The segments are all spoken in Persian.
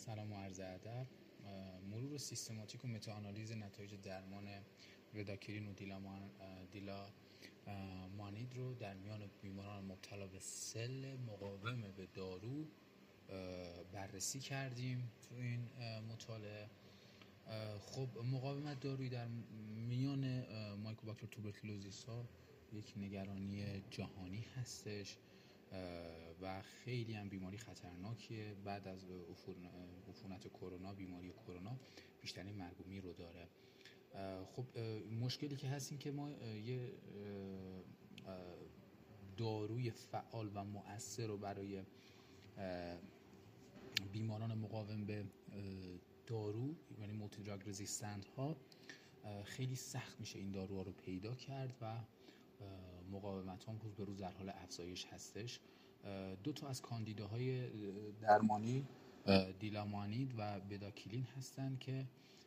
سلام و عرض ادب. مرور سیستماتیک و متاآنالیز نتایج درمان رداکرین و دیلامانید رو در میان بیماران مبتلا به سل مقاوم به دارو بررسی کردیم تو این مطالعه. خب مقاومت دارویی در میان مایکوباکتر توبرکلوزیس ها یک نگرانی جهانی هستش و خیلی هم بیماری خطرناکیه. بعد از عفونت کرونا، بیماری کرونا بیشترین مرگ و میر رو داره. خب مشکلی که هست این که ما یه داروی فعال و مؤثر رو برای بیماران مقاوم به دارو، یعنی مولتی دراگ رزیستنت ها، خیلی سخت میشه این داروها رو پیدا کرد و مقاومت هم روز به روز در حال افزایش هستش. دو تا از کاندیداهای درمانی دیلامانید و بداکیلین هستن که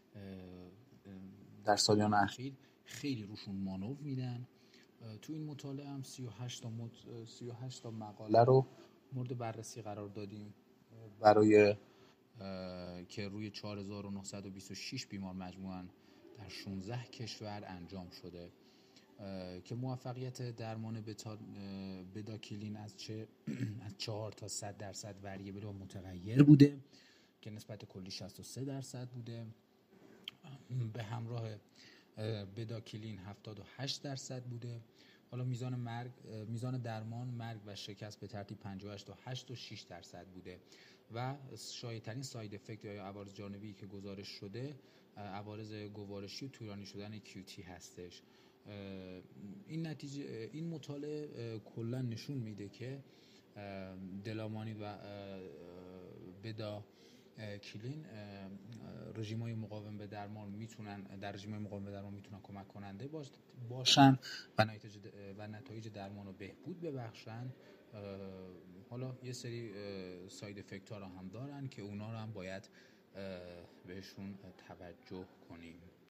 در سالیان اخیر خیلی روشون مانور میدن. تو این مطالعه هم 38 تا مقاله رو مورد بررسی قرار دادیم برای که روی 4926 بیمار مجموعاً در 16 کشور انجام شده که موفقیت درمان بداکیلین از 4 تا 100% وریبل و متغیر بوده که نسبت کلی 63% بوده. به همراه بداکیلین 78% بوده. حالا میزان درمان، مرگ و شکست به ترتیب 58 تا 8 و 6% بوده و شایع‌ترین ساید افکت یا عوارض جانبی که گزارش شده عوارض گوارشی و طولانی شدن QT هستش. این مطالعه کلا نشون میده که دلامانید و بداکیلین رژیم‌های مقاوم به درمان میتونن کمک کننده باشن و نتایج درمان رو بهبود ببخشن. حالا یه سری ساید افکت ها رو هم دارن که اونا رو هم باید بهشون توجه کنیم.